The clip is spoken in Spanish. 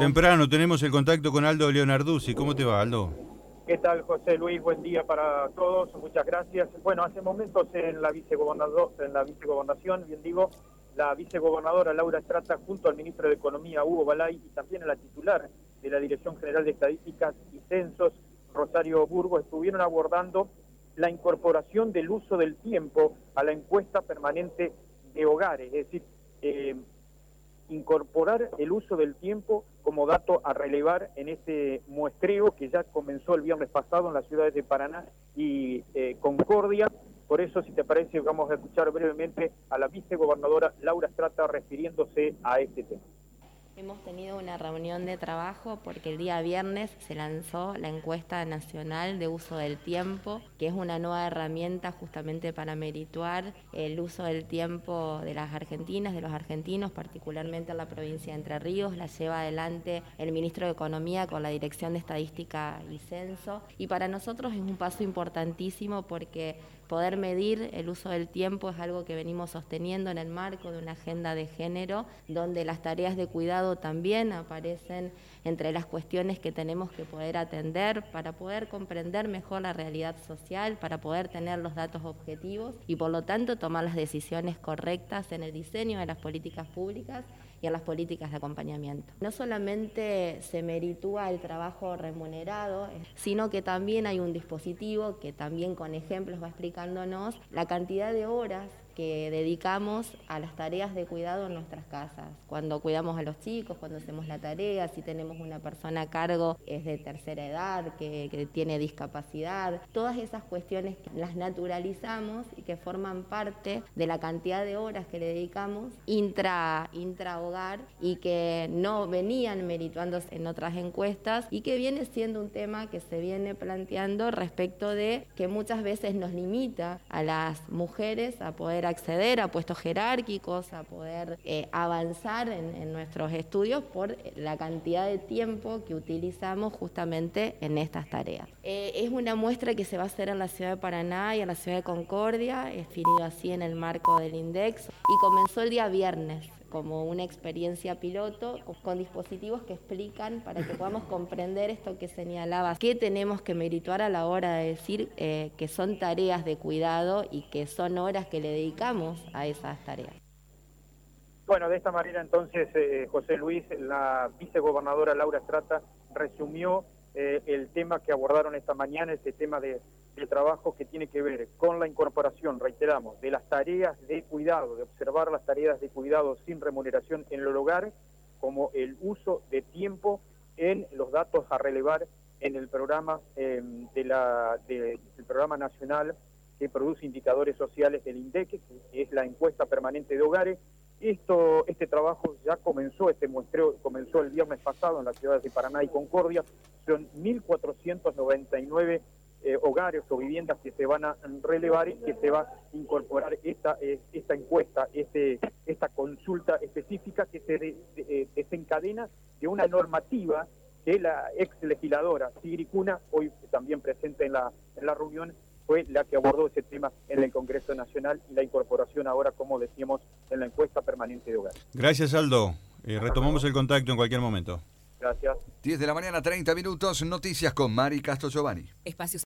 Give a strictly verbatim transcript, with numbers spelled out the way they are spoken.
Temprano tenemos el contacto con Aldo Leonarduzzi. ¿Cómo te va, Aldo? ¿Qué tal, José Luis? Buen día para todos. Muchas gracias. Bueno, hace momentos en la vicegobernador, en la vicegobernación, bien digo, la vicegobernadora Laura Estrata, junto al ministro de Economía, Hugo Balay, y también a la titular de la Dirección General de Estadísticas y Censos, Rosario Burgo, estuvieron abordando la incorporación del uso del tiempo a la encuesta permanente de hogares, es decir, eh, incorporar el uso del tiempo como dato a relevar en este muestreo que ya comenzó el viernes pasado en las ciudades de Paraná y eh, Concordia. Por eso, si te parece, vamos a escuchar brevemente a la vicegobernadora Laura Estrata refiriéndose a este tema. Hemos tenido una reunión de trabajo porque el día viernes se lanzó la encuesta nacional de uso del tiempo, que es una nueva herramienta justamente para merituar el uso del tiempo de las argentinas, de los argentinos, particularmente en la provincia de Entre Ríos. La lleva adelante el ministro de Economía con la Dirección de Estadística y Censo. Y para nosotros es un paso importantísimo porque poder medir el uso del tiempo es algo que venimos sosteniendo en el marco de una agenda de género, donde las tareas de cuidado también aparecen entre las cuestiones que tenemos que poder atender para poder comprender mejor la realidad social, para poder tener los datos objetivos y por lo tanto tomar las decisiones correctas en el diseño de las políticas públicas y en las políticas de acompañamiento. No solamente se meritúa el trabajo remunerado, sino que también hay un dispositivo que también con ejemplos va explicándonos la cantidad de horas que dedicamos a las tareas de cuidado en nuestras casas. Cuando cuidamos a los chicos, cuando hacemos la tarea, si tenemos una persona a cargo es de tercera edad, que, que tiene discapacidad, todas esas cuestiones que las naturalizamos y que forman parte de la cantidad de horas que le dedicamos intra, intra hogar y que no venían merituándose en otras encuestas y que viene siendo un tema que se viene planteando respecto de que muchas veces nos limita a las mujeres a poder acceder a puestos jerárquicos, a poder eh, avanzar en, en nuestros estudios por la cantidad de tiempo que utilizamos justamente en estas tareas. Eh, es una muestra que se va a hacer en la ciudad de Paraná y en la ciudad de Concordia, es definido así en el marco del INDEX, y comenzó el día viernes como una experiencia piloto con dispositivos que explican para que podamos comprender esto que señalabas, qué tenemos que merituar a la hora de decir eh, que son tareas de cuidado y que son horas que le dedicamos a esas tareas. Bueno, de esta manera entonces, eh, José Luis, la vicegobernadora Laura Estrata resumió eh, el tema que abordaron esta mañana, este tema de el trabajo que tiene que ver con la incorporación, reiteramos, de las tareas de cuidado, de observar las tareas de cuidado sin remuneración en el hogar, como el uso de tiempo en los datos a relevar en el programa eh, de la de, del programa nacional que produce indicadores sociales del INDEC, que es la encuesta permanente de hogares. Esto, este trabajo ya comenzó, este muestreo comenzó el viernes pasado en las ciudades de Paraná y Concordia. Son mil cuatrocientos noventa y nueve Eh, hogares o viviendas que se van a relevar y que se va a incorporar esta eh, esta encuesta, este esta consulta específica que se de, de, eh, desencadena de una normativa que la ex legisladora Sigrid Cuna, hoy también presente en la, en la reunión, fue la que abordó ese tema en el Congreso Nacional y la incorporación ahora, como decíamos, en la encuesta permanente de hogares. Gracias, Aldo. Eh, retomamos el contacto en cualquier momento. Gracias. diez de la mañana, treinta minutos, noticias con Mari Castro Giovanni. Espacios